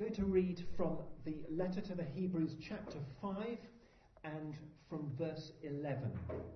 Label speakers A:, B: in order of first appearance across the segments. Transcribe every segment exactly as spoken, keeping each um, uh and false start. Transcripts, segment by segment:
A: going to read from the letter to the Hebrews chapter five and from verse eleven.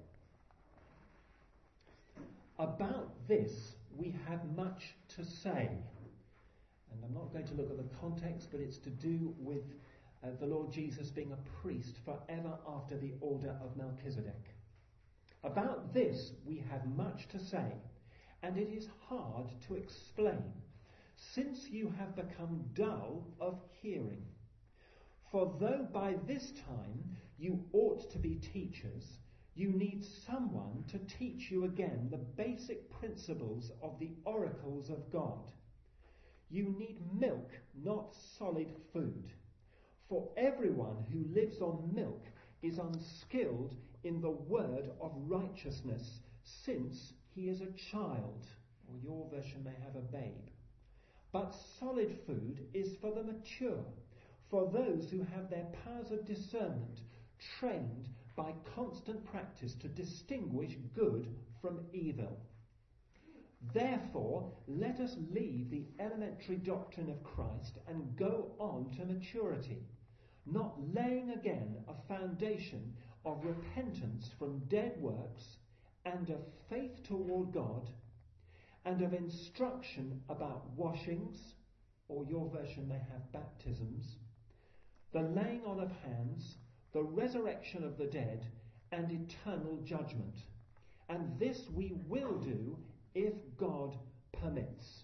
A: About this we have much to say. And I'm not going to look at the context, but it's to do with uh, the Lord Jesus being a priest forever after the order of Melchizedek. About this we have much to say, and it is hard to explain, since you have become dull of hearing. For though by this time you ought to be teachers, you need someone to teach you again the basic principles of the oracles of God. You need milk, not solid food. For everyone who lives on milk is unskilled in the word of righteousness, since he is a child. Or your version may have a babe. But solid food is for the mature, for those who have their powers of discernment trained by constant practice to distinguish good from evil. Therefore, let us leave the elementary doctrine of Christ and go on to maturity, not laying again a foundation of repentance from dead works and of faith toward God, and of instruction about washings, or your version may have baptisms, the laying on of hands, the resurrection of the dead, and eternal judgment. And this we will do if God permits.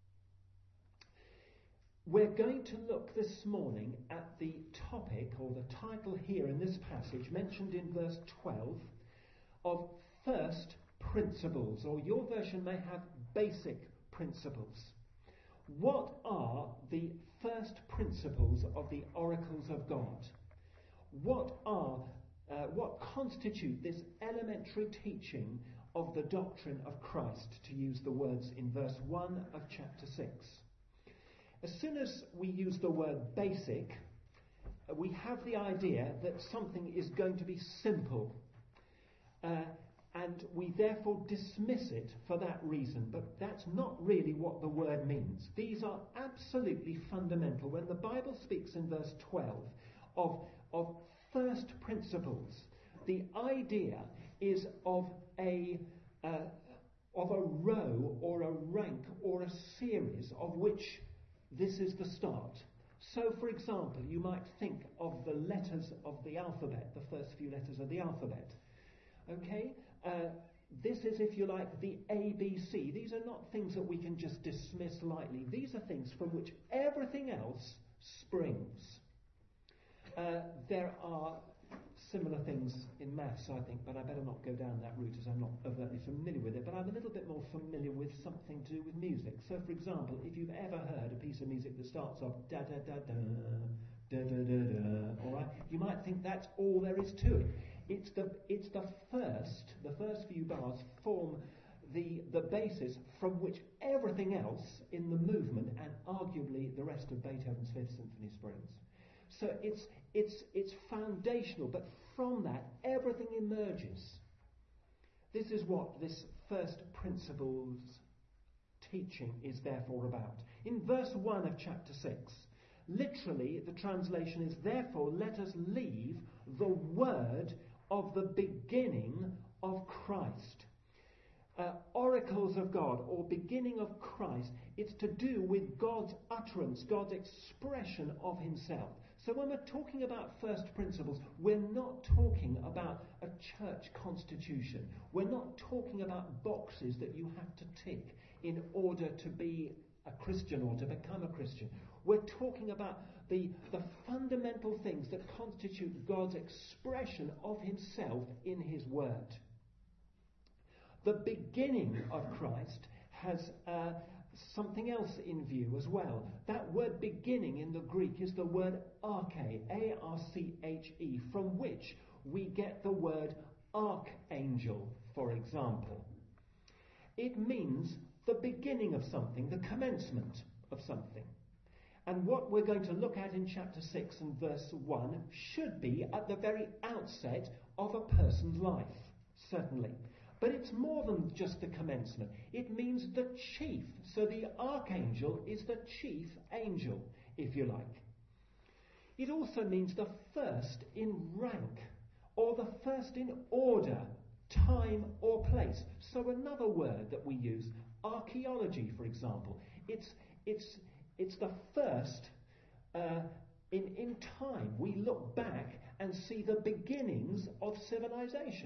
A: We're going to look this morning at the topic, or the title here in this passage, mentioned in verse twelve, of first principles, or your version may have basic principles. What are the first principles of the oracles of God? What are uh, what constitute this elementary teaching of the doctrine of Christ, to use the words in verse one of chapter six? As soon as we use the word basic, we have the idea that something is going to be simple. Uh, And we therefore dismiss it for that reason. But that's not really what the word means. These are absolutely fundamental. When the Bible speaks in verse twelve of, of first principles, the idea is of a, uh, of a row or a rank or a series of which this is the start. So, for example, you might think of the letters of the alphabet, the first few letters of the alphabet. Okay, uh, this is, if you like, the A B C. These are not things that we can just dismiss lightly. These are things from which everything else springs. Uh, there are similar things in maths, I think, but I better not go down that route as I'm not overtly familiar with it. But I'm a little bit more familiar with something to do with music. So, for example, if you've ever heard a piece of music that starts off da da da da da da da da, all right, you might think that's all there is to it. It's the it's the first the first few bars form the the basis from which everything else in the movement, and arguably the rest of Beethoven's Fifth Symphony, springs. So it's it's it's foundational, but from that everything emerges. This is what this first principles teaching is therefore about. In verse one of chapter six, literally the translation is, therefore let us leave the word of the beginning of Christ. Uh, oracles of God, or beginning of Christ, it's to do with God's utterance, God's expression of himself. So when we're talking about first principles, we're not talking about a church constitution. We're not talking about boxes that you have to tick in order to be a Christian or to become a Christian. We're talking about the, the fundamental things that constitute God's expression of himself in his word. The beginning of Christ has uh, something else in view as well. That word beginning in the Greek is the word arche, A R C H E, from which we get the word archangel, for example. It means the beginning of something, the commencement of something. And what we're going to look at in chapter six and verse one should be at the very outset of a person's life, certainly. But it's more than just the commencement. It means the chief. So the archangel is the chief angel, if you like. It also means the first in rank, or the first in order, time or place. So another word that we use, archaeology, for example. It's it's it's the first uh, in in time. We look back and see the beginnings of civilization.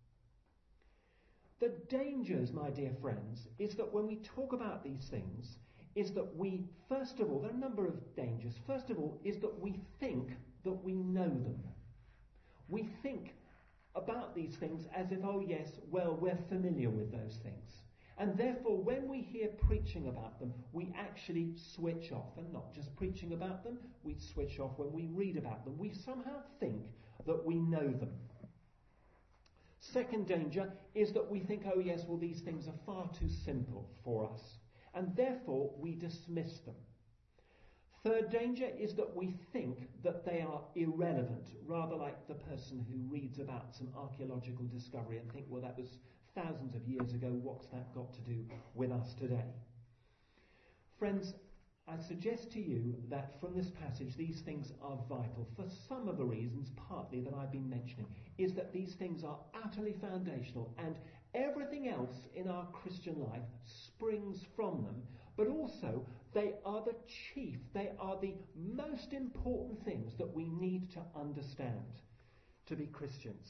A: The dangers, my dear friends, is that when we talk about these things, is that we, first of all, there are a number of dangers. First of all, is that we think that we know them. We think about these things as if, oh yes, well, we're familiar with those things. And therefore, when we hear preaching about them, we actually switch off. And not just preaching about them, we switch off when we read about them. We somehow think that we know them. Second danger is that we think, oh yes, well, these things are far too simple for us. And therefore, we dismiss them. Third danger is that we think that they are irrelevant, rather like the person who reads about some archaeological discovery and think, well, that was thousands of years ago, what's that got to do with us today? Friends, I suggest to you that from this passage these things are vital for some of the reasons, partly, that I've been mentioning, is that these things are utterly foundational and everything else in our Christian life springs from them, but also they are the chief, they are the most important things that we need to understand to be Christians.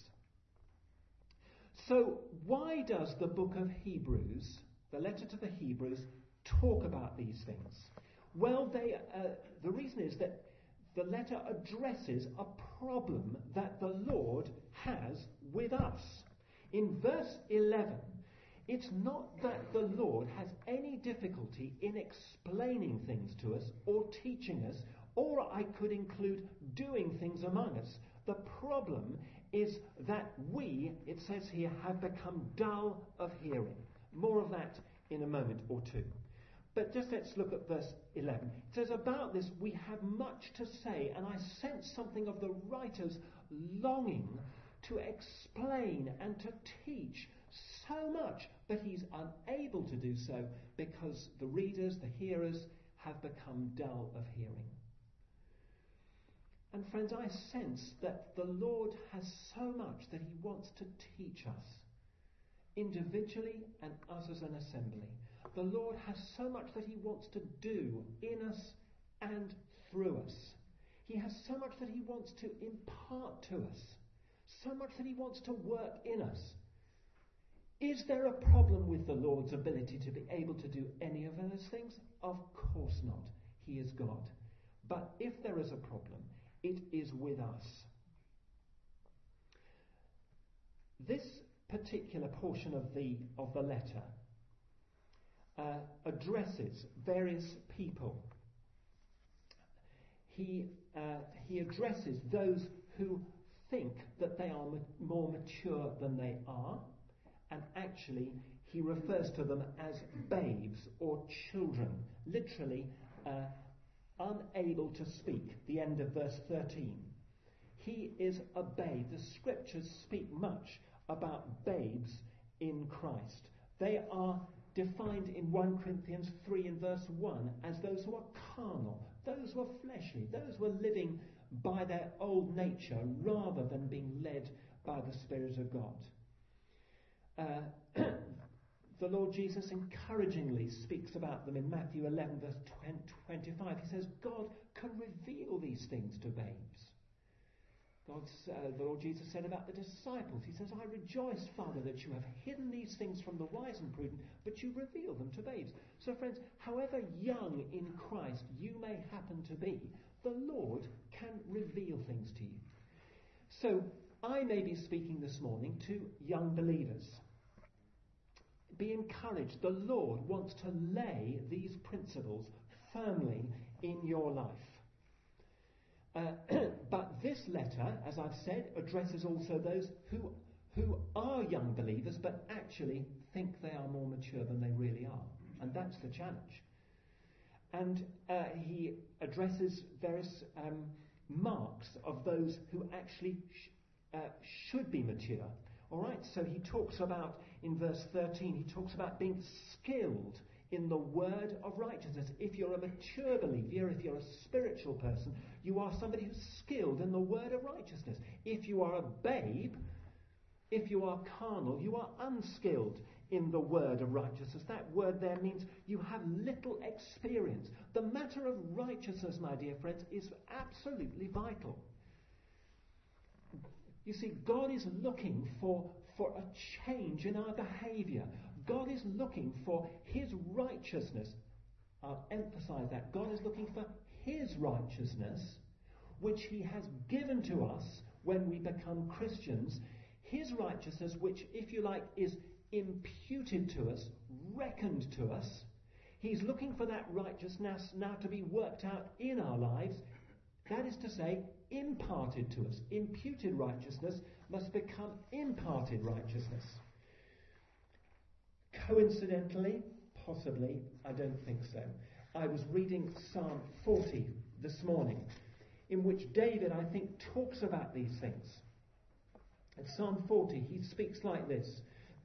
A: So why does the book of Hebrews, the letter to the Hebrews, talk about these things? Well, they, uh, the reason is that the letter addresses a problem that the Lord has with us. In verse eleven, it's not that the Lord has any difficulty in explaining things to us or teaching us, or I could include doing things among us. The problem is that we, it says here, have become dull of hearing. More of that in a moment or two. But just let's look at verse eleven. It says, about this we have much to say, and I sense something of the writer's longing to explain and to teach so much, but he's unable to do so because the readers, the hearers, have become dull of hearing. And friends, I sense that the Lord has so much that he wants to teach us, individually and us as an assembly. The Lord has so much that he wants to do in us and through us. He has so much that he wants to impart to us, so much that he wants to work in us. Is there a problem with the Lord's ability to be able to do any of those things? Of course not. He is God. But if there is a problem, it is with us. This particular portion of the of the letter uh, addresses various people. He uh, he addresses those who think that they are ma- more mature than they are, and actually he refers to them as babes or children, literally uh, unable to speak. The end of verse thirteen. He is a babe. The scriptures speak much about babes in Christ. They are defined in First Corinthians three in verse one as those who are carnal, those who are fleshly, those who are living by their old nature rather than being led by the Spirit of God. Uh, the Lord Jesus encouragingly speaks about them in Matthew eleven verse twenty-five. He says, God can reveal these things to babes. God's, uh, the Lord Jesus said about the disciples, he says, I rejoice, Father, that you have hidden these things from the wise and prudent, but you reveal them to babes. So friends, however young in Christ you may happen to be, the Lord can reveal things to you. So I may be speaking this morning to young believers. Be encouraged. The Lord wants to lay these principles firmly in your life. Uh, but this letter, as I've said, addresses also those who who are young believers but actually think they are more mature than they really are. And that's the challenge. And uh, he addresses various um, marks of those who actually sh- uh, should be mature. All right, so he talks about, in verse thirteen, he talks about being skilled in the word of righteousness. If you're a mature believer, if you're a spiritual person, you are somebody who's skilled in the word of righteousness. If you are a babe, if you are carnal, you are unskilled in the word of righteousness. That word there means you have little experience. The matter of righteousness, my dear friends, is absolutely vital. You see, God is looking for, for a change in our behaviour. God is looking for his righteousness. I'll emphasise that. God is looking for his righteousness, which he has given to us when we become Christians. His righteousness, which, if you like, is imputed to us, reckoned to us. He's looking for that righteousness now to be worked out in our lives. That is to say, imparted to us. Imputed righteousness must become imparted righteousness. Coincidentally, possibly, I don't think so, I was reading Psalm forty this morning, in which David, I think, talks about these things. In Psalm forty, he speaks like this.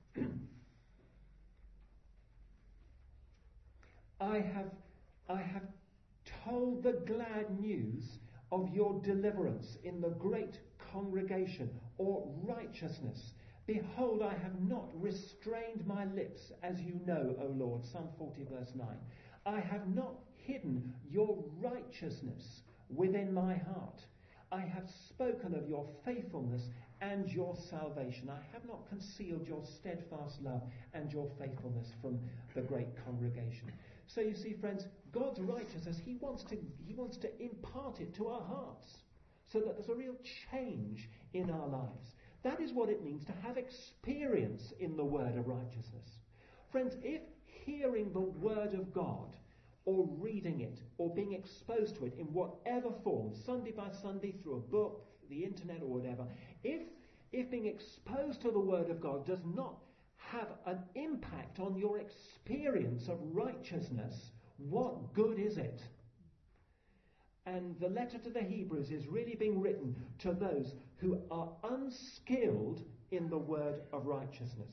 A: I have, I have told the glad news of your deliverance in the great congregation, or righteousness. Behold, I have not restrained my lips, as you know, O Lord. Psalm forty, verse nine. I have not hidden your righteousness within my heart. I have spoken of your faithfulness and your salvation. I have not concealed your steadfast love and your faithfulness from the great congregation. So you see, friends, God's righteousness, he wants to, he wants to impart it to our hearts so that there's a real change in our lives. That is what it means to have experience in the word of righteousness. Friends, if hearing the word of God, or reading it, or being exposed to it in whatever form, Sunday by Sunday, through a book, the internet, or whatever, if, if being exposed to the word of God does not have an impact on your experience of righteousness, what good is it? And the letter to the Hebrews is really being written to those who are unskilled in the word of righteousness.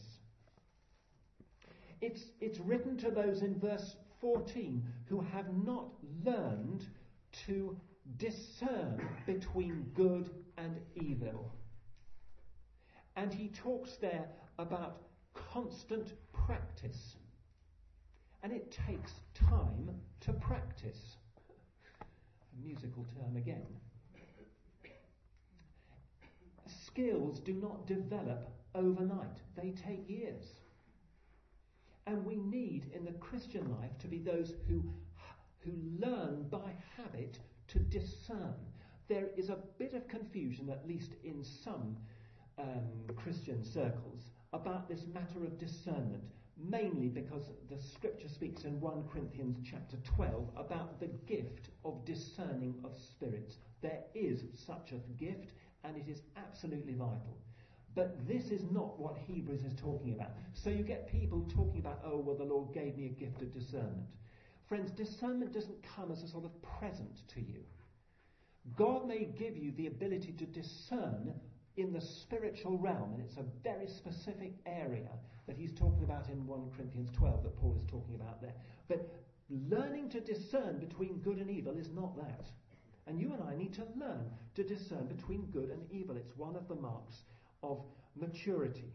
A: It's, it's written to those in verse fourteen who have not learned to discern between good and evil. And he talks there about constant practice. And it takes time to practice. A musical term again. Skills do not develop overnight. They take years. And we need in the Christian life to be those who, who learn by habit to discern. There is a bit of confusion, at least in some um, Christian circles, about this matter of discernment, mainly because the scripture speaks in First Corinthians chapter twelve about the gift of discerning of spirits. There is such a gift, and it is absolutely vital. But this is not what Hebrews is talking about. So you get people talking about, oh, well, the Lord gave me a gift of discernment. Friends, discernment doesn't come as a sort of present to you. God may give you the ability to discern in the spiritual realm, and it's a very specific area that he's talking about in First Corinthians twelve that Paul is talking about there. But learning to discern between good and evil is not that. And you and I need to learn to discern between good and evil. It's one of the marks of maturity.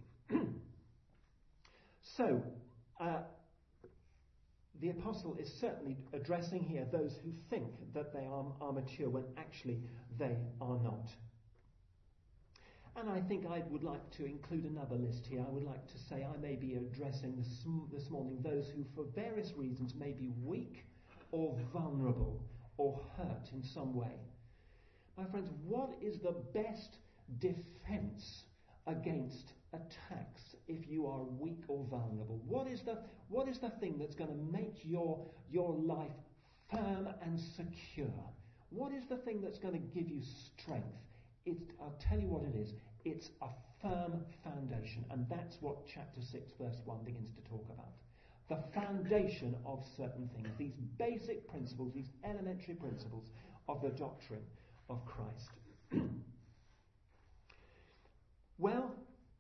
A: So, uh, the apostle is certainly addressing here those who think that they are, are mature when actually they are not. And I think I would like to include another list here. I would like to say I may be addressing this, this morning those who for various reasons may be weak or vulnerable or hurt in some way. My friends, what is the best defense against attacks if you are weak or vulnerable? What is the what is the thing that's going to make your your life firm and secure? What is the thing that's going to give you strength? It's, I'll tell you what it is. It's a firm foundation, and that's what chapter six verse one begins to talk about. The foundation of certain things, these basic principles, these elementary principles of the doctrine of Christ. Well,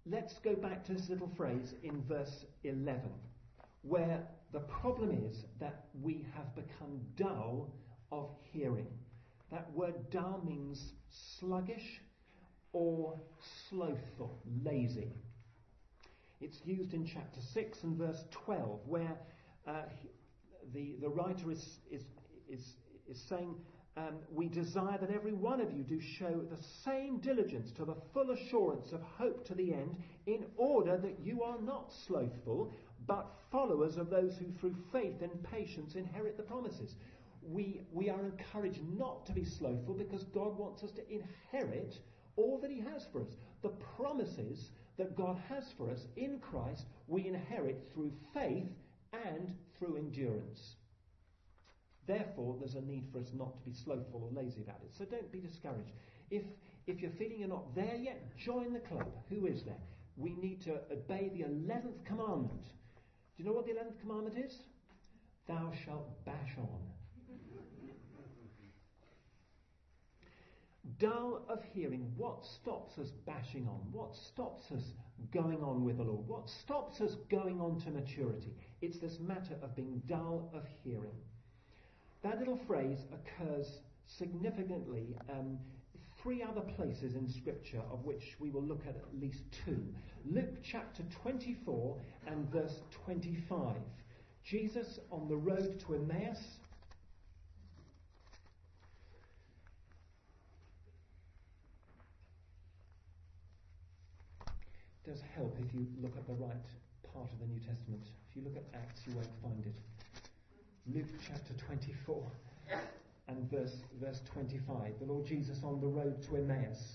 A: let's go back to this little phrase in verse eleven, where the problem is that we have become dull of hearing. That word dull means sluggish or slothful, lazy. It's used in chapter six and verse twelve, where uh, the, the writer is, is, is, is saying, um, we desire that every one of you do show the same diligence to the full assurance of hope to the end, in order that you are not slothful, but followers of those who through faith and patience inherit the promises. We, we are encouraged not to be slothful because God wants us to inherit all that he has for us. The promises that God has for us in Christ, we inherit through faith and through endurance. Therefore, there's a need for us not to be slothful or lazy about it. So don't be discouraged. If, if you're feeling you're not there yet, join the club. Who is there? We need to obey the eleventh commandment. Do you know what the eleventh commandment is? Thou shalt bash on. Dull of hearing. What stops us bashing on? What stops us going on with the Lord? What stops us going on to maturity? It's this matter of being dull of hearing. That little phrase occurs significantly um, three other places in Scripture, of which we will look at at least two. Luke chapter twenty-four and verse twenty-five. Jesus on the road to Emmaus. It does help if you look at the right part of the New Testament. If you look at Acts, you won't find it. Luke chapter twenty-four and verse, verse twenty-five. The Lord Jesus on the road to Emmaus.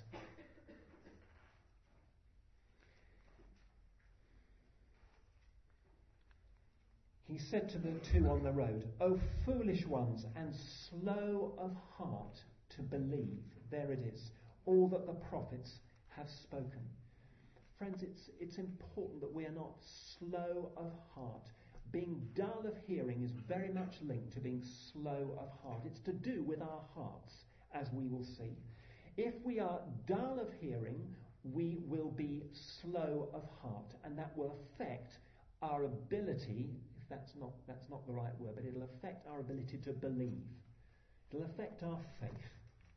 A: He said to the two on the road, O foolish ones, and slow of heart to believe. There it is. All that the prophets have spoken. Friends, it's, it's important that we are not slow of heart. Being dull of hearing is very much linked to being slow of heart. It's to do with our hearts, as we will see. If we are dull of hearing, we will be slow of heart, and that will affect our ability, if that's not, that's not the right word, but it'll affect our ability to believe. It'll affect our faith.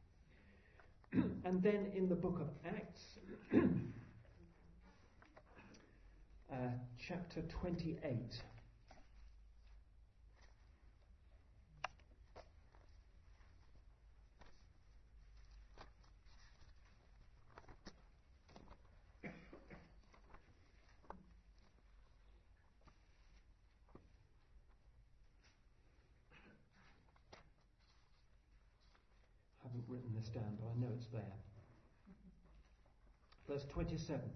A: And then in the book of Acts, uh, chapter twenty-eight, I haven't written this down, but I know it's there. Verse twenty-seven.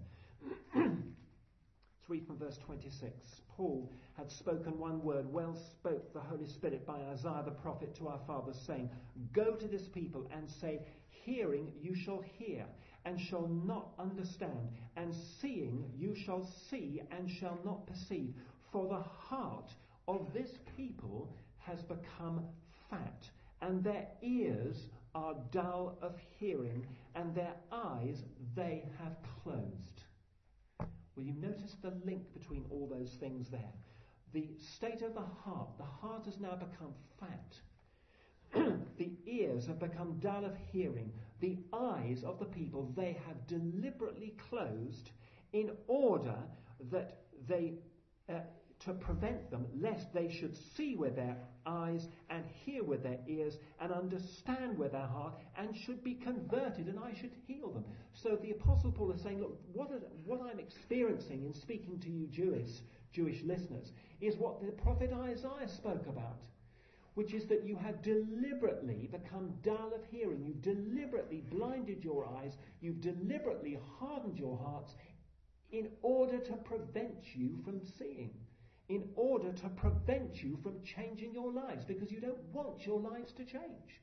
A: Let's read from verse twenty-six. Paul had spoken one word. Well spoke the Holy Spirit by Isaiah the prophet to our fathers, saying, Go to this people and say, Hearing you shall hear, and shall not understand, and seeing you shall see, and shall not perceive. For the heart of this people has become fat, and their ears are dull of hearing, and their eyes they have closed. Well, you notice the link between all those things there. The state of the heart. The heart has now become fat. The ears have become dull of hearing. The eyes of the people they have deliberately closed in order that they... Uh, to prevent them, lest they should see with their eyes and hear with their ears and understand with their heart and should be converted, and I should heal them. So the Apostle Paul is saying, look, what, are, what I'm experiencing in speaking to you Jewish, Jewish listeners is what the prophet Isaiah spoke about, which is that you have deliberately become dull of hearing. You've deliberately blinded your eyes. You've deliberately hardened your hearts in order to prevent you from seeing. In order to prevent you from changing your lives, because you don't want your lives to change.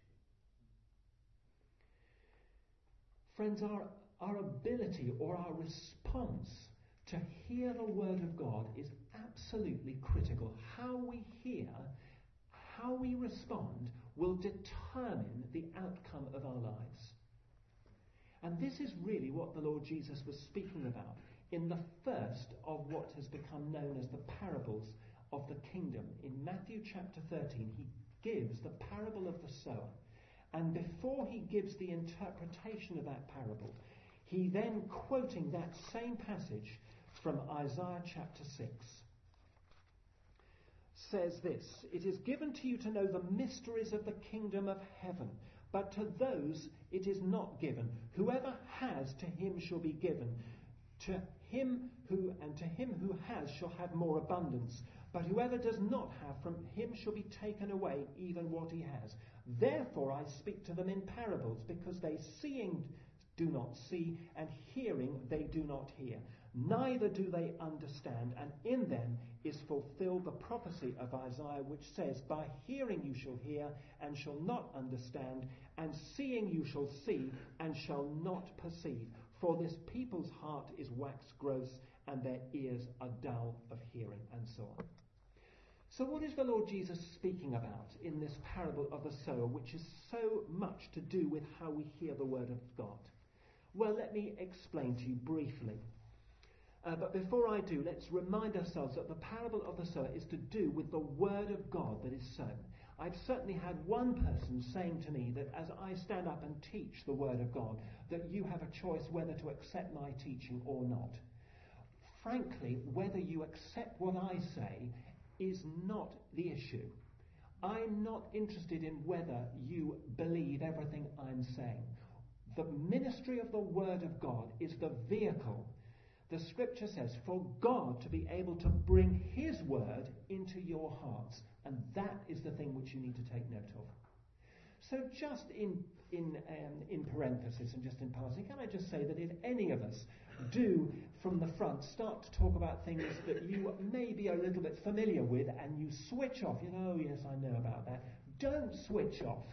A: Friends, our, our ability or our response to hear the Word of God is absolutely critical. How we hear, how we respond, will determine the outcome of our lives. And this is really what the Lord Jesus was speaking about in the first of what has become known as the parables of the kingdom. In Matthew chapter thirteen, he gives the parable of the sower. And before he gives the interpretation of that parable, he then, quoting that same passage from Isaiah chapter six, says this: "It is given to you to know the mysteries of the kingdom of heaven, but to those it is not given. Whoever has, to him shall be given. To him who, and to him who has shall have more abundance. But whoever does not have, from him shall be taken away even what he has. Therefore I speak to them in parables, because they seeing do not see, and hearing they do not hear. Neither do they understand, and in them is fulfilled the prophecy of Isaiah, which says, By hearing you shall hear, and shall not understand, and seeing you shall see, and shall not perceive. For this people's heart is waxed gross, and their ears are dull of hearing," and so on. So what is the Lord Jesus speaking about in this parable of the sower, which is so much to do with how we hear the word of God? Well, let me explain to you briefly. Uh, but before I do, let's remind ourselves that the parable of the sower is to do with the word of God that is sown. I've certainly had one person saying to me that as I stand up and teach the word of God, that you have a choice whether to accept my teaching or not. Frankly, whether you accept what I say is not the issue. I'm not interested in whether you believe everything I'm saying. The ministry of the word of God is the vehicle. The scripture says for God to be able to bring his word into your hearts, and that is the thing which you need to take note of. So just in in um, in parenthesis and just in passing, can I just say that if any of us do from the front start to talk about things that you maybe are a little bit familiar with, and you switch off, you know, oh yes, I know about that, don't switch off.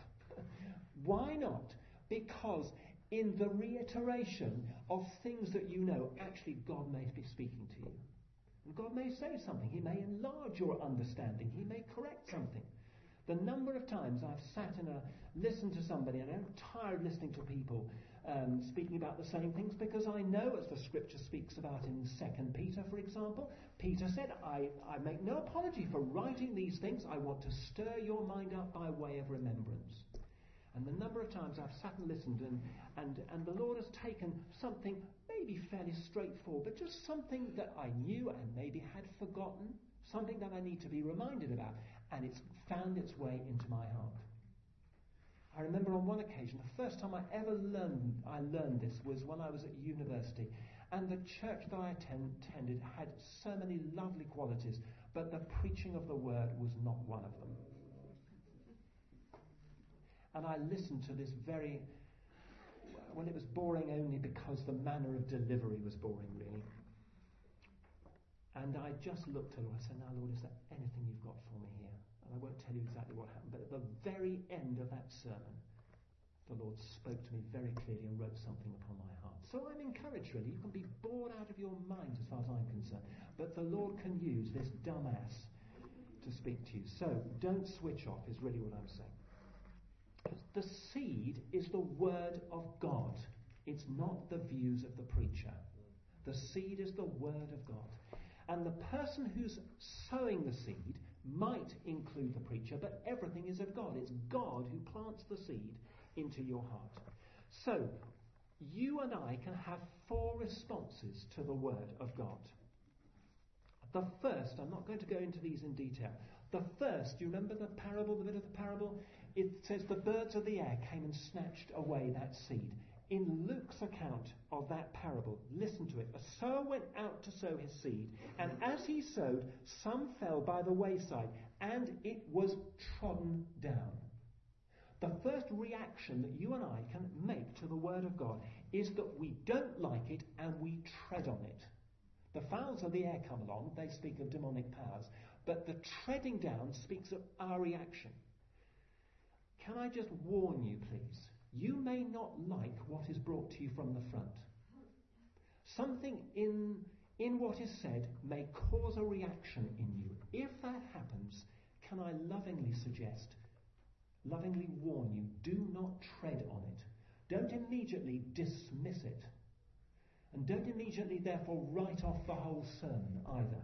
A: Why not? Because in the reiteration of things that you know, actually God may be speaking to you. And God may say something. He may enlarge your understanding. He may correct something. The number of times I've sat and uh, listened to somebody, and I'm tired listening to people um, speaking about the same things, because I know, as the scripture speaks about in Second Peter, for example, Peter said, I, I make no apology for writing these things. I want to stir your mind up by way of remembrance. And the number of times I've sat and listened, and, and, and the Lord has taken something maybe fairly straightforward, but just something that I knew and maybe had forgotten, something that I need to be reminded about, and it's found its way into my heart. I remember on one occasion, the first time I ever learned I learned this was when I was at university, and the church that I attend, attended had so many lovely qualities, but the preaching of the word was not one of them. And I listened to this very, well, it was boring only because the manner of delivery was boring, really. And I just looked at her, I said, now Lord, is there anything you've got for me here? And I won't tell you exactly what happened, but at the very end of that sermon, the Lord spoke to me very clearly and wrote something upon my heart. So I'm encouraged, really. You can be bored out of your mind as far as I'm concerned, but the Lord can use this dumbass to speak to you. So don't switch off is really what I'm saying. The seed is the word of God. It's not the views of the preacher. The seed is the word of God. And the person who's sowing the seed might include the preacher, but everything is of God. It's God who plants the seed into your heart. So, you and I can have four responses to the word of God. The first, I'm not going to go into these in detail. The first, do you remember the parable, the bit of the parable? It says the birds of the air came and snatched away that seed. In Luke's account of that parable, listen to it. A sower went out to sow his seed, and as he sowed, some fell by the wayside, and it was trodden down. The first reaction that you and I can make to the word of God is that we don't like it and we tread on it. The fowls of the air come along, they speak of demonic powers, but the treading down speaks of our reaction. Can I just warn you, please? You may not like what is brought to you from the front. Something in, in what is said may cause a reaction in you. If that happens, can I lovingly suggest, lovingly warn you, do not tread on it. Don't immediately dismiss it. And don't immediately, therefore, write off the whole sermon either.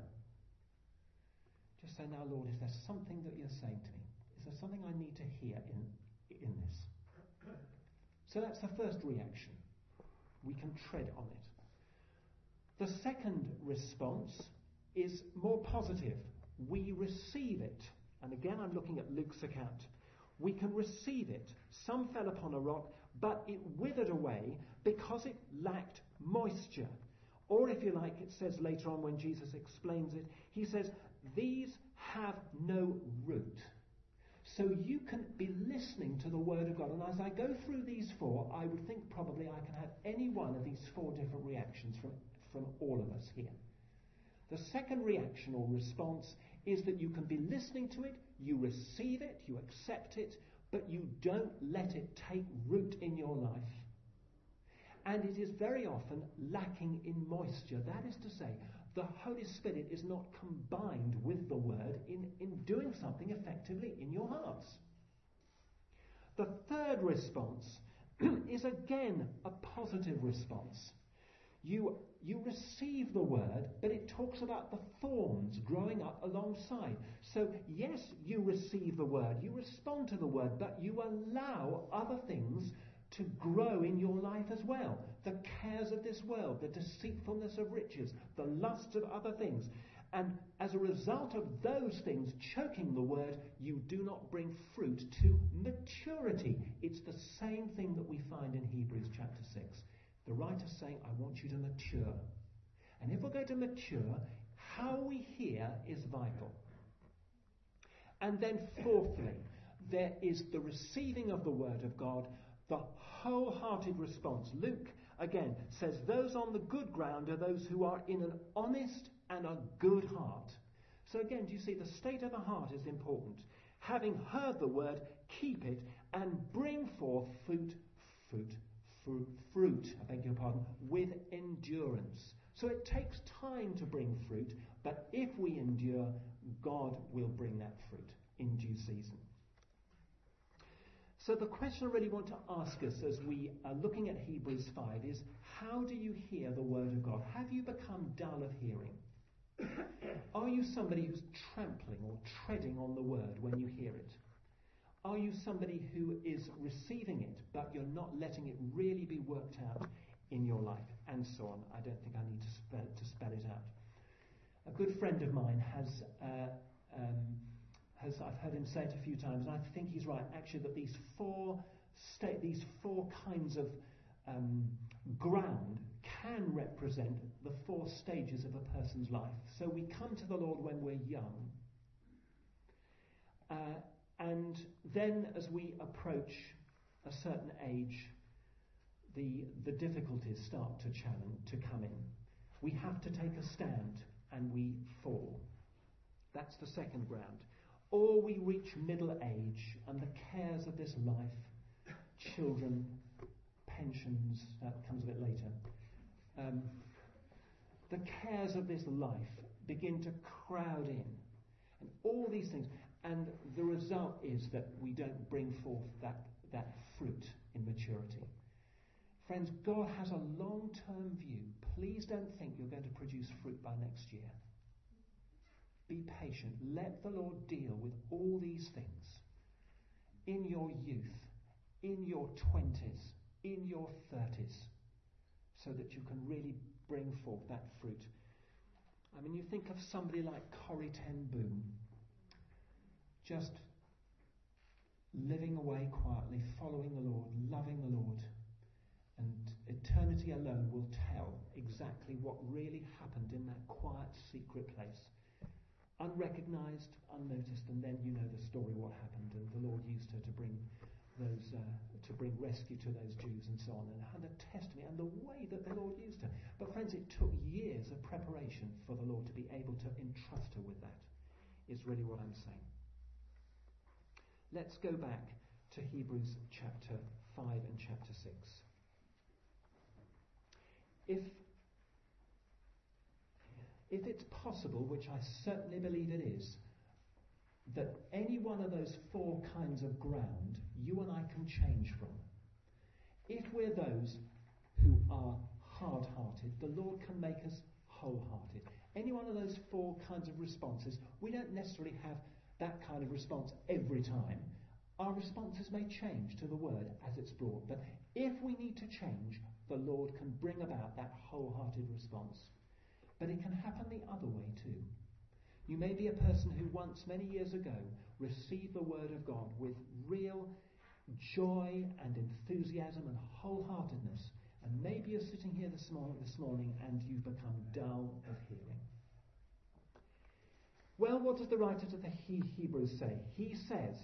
A: Just say, now, Lord, is there something that you're saying to me? Is there something I need to hear in, in this? So that's the first reaction. We can tread on it. The second response is more positive. We receive it. And again, I'm looking at Luke's account. We can receive it. Some fell upon a rock, but it withered away because it lacked moisture. Or if you like, it says later on when Jesus explains it, he says, these have no root. So you can be listening to the Word of God. And as I go through these four, I would think probably I can have any one of these four different reactions from, from all of us here. The second reaction or response is that you can be listening to it, you receive it, you accept it, but you don't let it take root in your life. And it is very often lacking in moisture. That is to say, the Holy Spirit is not combined with the Word in, in doing something effectively in your hearts. The third response is again a positive response. You, you receive the Word, but it talks about the thorns growing up alongside. So, yes, you receive the Word, you respond to the Word, but you allow other things to grow in your life as well. The cares of this world, the deceitfulness of riches, the lusts of other things. And as a result of those things choking the Word, you do not bring fruit to maturity. It's the same thing that we find in Hebrews chapter six. The writer's saying, I want you to mature. And if we're going to mature, how we hear is vital. And then fourthly, there is the receiving of the Word of God, the wholehearted response. Luke, again, says those on the good ground are those who are in an honest and a good heart. So again, do you see, the state of the heart is important. Having heard the Word, keep it and bring forth fruit, fruit, fruit, fruit, I beg your pardon, with endurance. So it takes time to bring fruit, but if we endure, God will bring that fruit in due season. So the question I really want to ask us as we are looking at Hebrews five is, how do you hear the Word of God? Have you become dull of hearing? Are you somebody who's trampling or treading on the Word when you hear it? Are you somebody who is receiving it, but you're not letting it really be worked out in your life? And so on. I don't think I need to spell, to spell it out. A good friend of mine has... Uh, um, As I've heard him say it a few times, and I think he's right, actually, that these four sta- these four kinds of um, ground can represent the four stages of a person's life. So we come to the Lord when we're young, uh, and then as we approach a certain age, the the difficulties start to challenge, to come in. We have to take a stand, and we fall. That's the second ground. Or we reach middle age and the cares of this life, children, pensions, that comes a bit later, um, the cares of this life begin to crowd in. And all these things. And the result is that we don't bring forth that, that fruit in maturity. Friends, God has a long-term view. Please don't think you're going to produce fruit by next year. Be patient. Let the Lord deal with all these things in your youth, in your twenties, in your thirties, so that you can really bring forth that fruit. I mean, you think of somebody like Corrie ten Boom, just living away quietly, following the Lord, loving the Lord, and eternity alone will tell exactly what really happened in that quiet, secret place. Unrecognised, unnoticed, and then you know the story, what happened, and the Lord used her to bring those, uh, to bring rescue to those Jews and so on, and, and the testimony, and the way that the Lord used her. But friends, it took years of preparation for the Lord to be able to entrust her with that, is really what I'm saying. Let's go back to Hebrews chapter five and chapter six. If If it's possible, which I certainly believe it is, that any one of those four kinds of ground you and I can change from. If we're those who are hard-hearted, the Lord can make us wholehearted. Any one of those four kinds of responses, we don't necessarily have that kind of response every time. Our responses may change to the word as it's brought, but if we need to change, the Lord can bring about that wholehearted response. But it can happen the other way too. You may be a person who once, many years ago, received the word of God with real joy and enthusiasm and wholeheartedness, and maybe you're sitting here this morning, this morning and you've become dull of hearing. Well, what does the writer to the he- Hebrews say? He says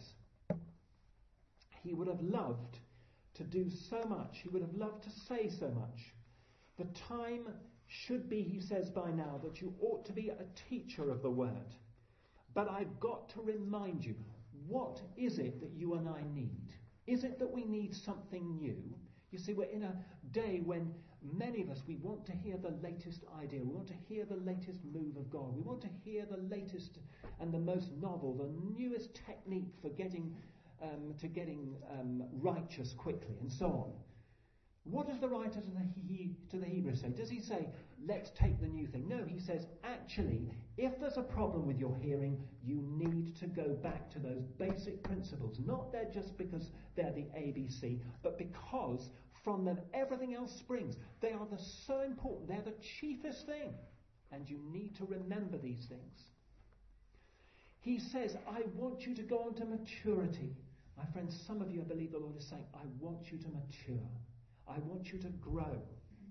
A: he would have loved to do so much. He would have loved to say so much. The time should be, he says by now, that you ought to be a teacher of the word. But I've got to remind you, what is it that you and I need? Is it that we need something new? You see, we're in a day when many of us, we want to hear the latest idea. We want to hear the latest move of God. We want to hear the latest and the most novel, the newest technique for getting um, to getting um, righteous quickly, and so on. What does the writer to the, he, to the Hebrews say? Does he say, let's take the new thing? No, he says, actually, if there's a problem with your hearing, you need to go back to those basic principles. Not there just because they're the A B C, but because from them everything else springs. They are the so important. They're the chiefest thing. And you need to remember these things. He says, I want you to go on to maturity. My friends, some of you, I believe the Lord is saying, I want you to mature. I want you to grow.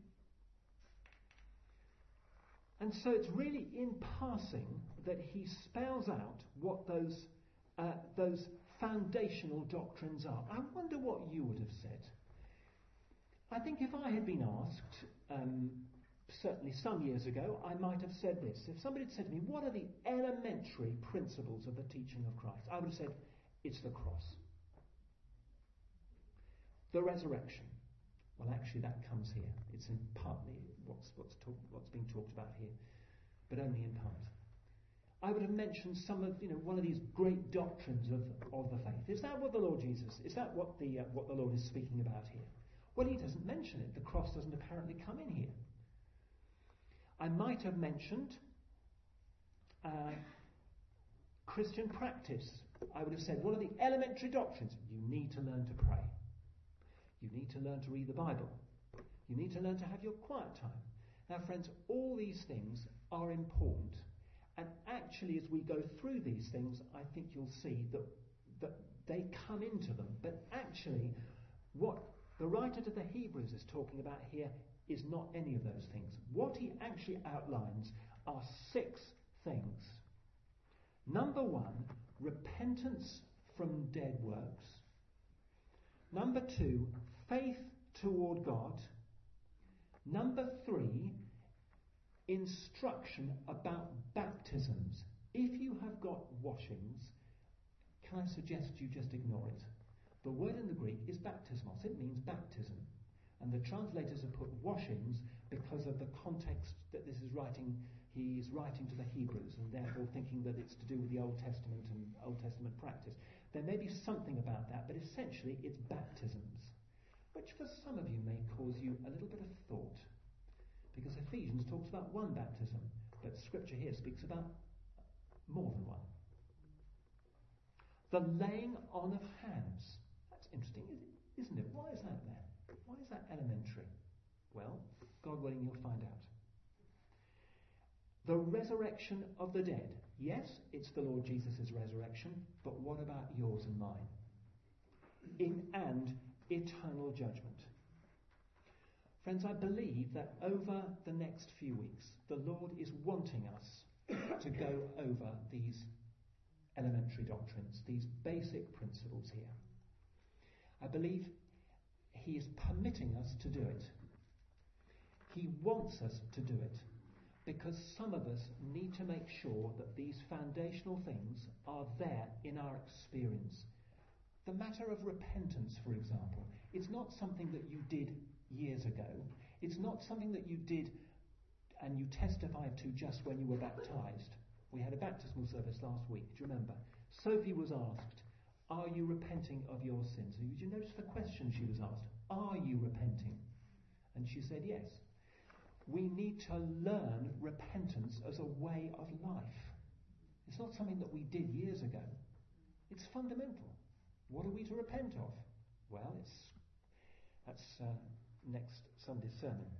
A: And so it's really in passing that he spells out what those uh, those foundational doctrines are. I wonder what you would have said. I think if I had been asked, um, certainly some years ago, I might have said this. If somebody had said to me, what are the elementary principles of the teaching of Christ? I would have said, it's the cross. The resurrection. Well, actually, that comes here. It's in partly what's what's, talk, what's being talked about here, but only in part. I would have mentioned some of, you know, one of these great doctrines of, of the faith. Is that what the Lord Jesus? Is that what the uh, what the Lord is speaking about here? Well, he doesn't mention it. The cross doesn't apparently come in here. I might have mentioned uh, Christian practice. I would have said, what are the elementary doctrines? You need to learn to pray. You need to learn to read the Bible. You need to learn to have your quiet time. Now, friends, all these things are important. And actually, as we go through these things, I think you'll see that, that they come into them. But actually, what the writer to the Hebrews is talking about here is not any of those things. What he actually outlines are six things. Number one, repentance from dead works. Number two, faith toward God. Number three, instruction about baptisms. If you have got washings, can I suggest you just ignore it? The word in the Greek is baptismos. It means baptism. And the translators have put washings because of the context that this is writing. He is writing to the Hebrews, and therefore thinking that it's to do with the Old Testament and Old Testament practice. There may be something about that, but essentially it's baptisms, which for some of you may cause you a little bit of thought, because Ephesians talks about one baptism, but Scripture here speaks about more than one. The laying on of hands. That's interesting, isn't it? Why is that there? Why is that elementary? Well, God willing, you'll find out. The resurrection of the dead. Yes, it's the Lord Jesus' resurrection, but what about yours and mine? In and eternal judgment. Friends, I believe that over the next few weeks, the Lord is wanting us to go over these elementary doctrines, these basic principles here. I believe he is permitting us to do it. He wants us to do it because some of us need to make sure that these foundational things are there in our experience. The matter of repentance, for example, it's not something that you did years ago. It's not something that you did and you testified to just when you were baptized. We had a baptismal service last week, do you remember? Sophie was asked, are you repenting of your sins? And did you notice the question she was asked? Are you repenting? And she said yes. we need to learn repentance as a way of life. It's not something that we did years ago. It's fundamental. What are we to repent of? Well, it's that's uh, next Sunday's sermon.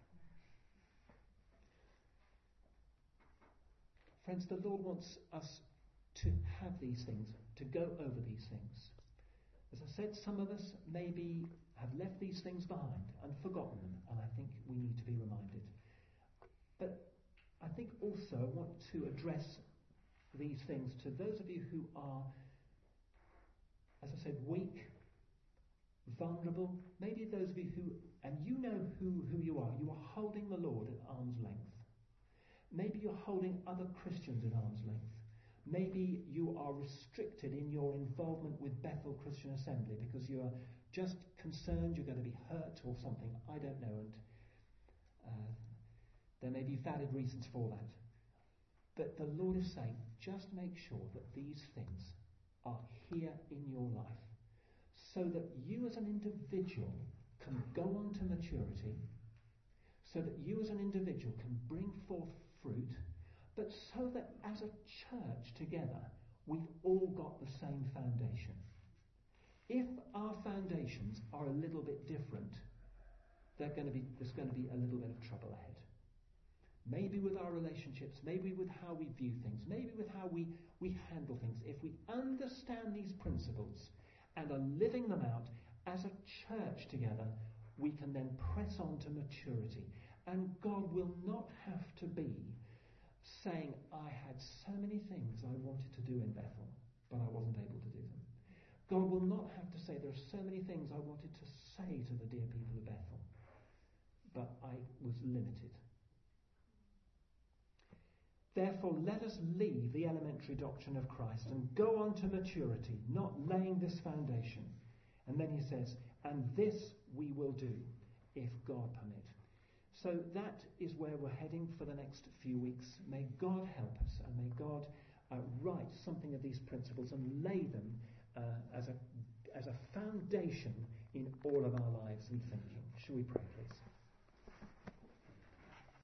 A: Friends, the Lord wants us to have these things, to go over these things. As I said, some of us maybe have left these things behind and forgotten them, and I think we need to be reminded. But I think also I want to address these things to those of you who are, as I said, weak, vulnerable, maybe those of you who, and you know who, who you are, you are holding the Lord at arm's length. Maybe you're holding other Christians at arm's length. Maybe you are restricted in your involvement with Bethel Christian Assembly because you are just concerned you're going to be hurt or something. I don't know, and uh, there may be valid reasons for that. But the Lord is saying, just make sure that these things are here in your life so that you as an individual can go on to maturity, so that you as an individual can bring forth fruit, but so that as a church together, we've all got the same foundation. If our foundations are a little bit different, they're going to be, there's going to be a little bit of trouble ahead. Maybe with our relationships, maybe with how we view things, maybe with how we, we handle things. If we understand these principles and are living them out as a church together, we can then press on to maturity. And God will not have to be saying, I had so many things I wanted to do in Bethel, but I wasn't able to do them. God will not have to say, there are so many things I wanted to say to the dear people of Bethel, but I was limited. Therefore, let us leave the elementary doctrine of Christ and go on to maturity, not laying this foundation. And then he says, and this we will do, if God permit. So that is where we're heading for the next few weeks. May God help us, and may God uh, write something of these principles and lay them uh, as a as a foundation in all of our lives and thinking. Shall we pray, please?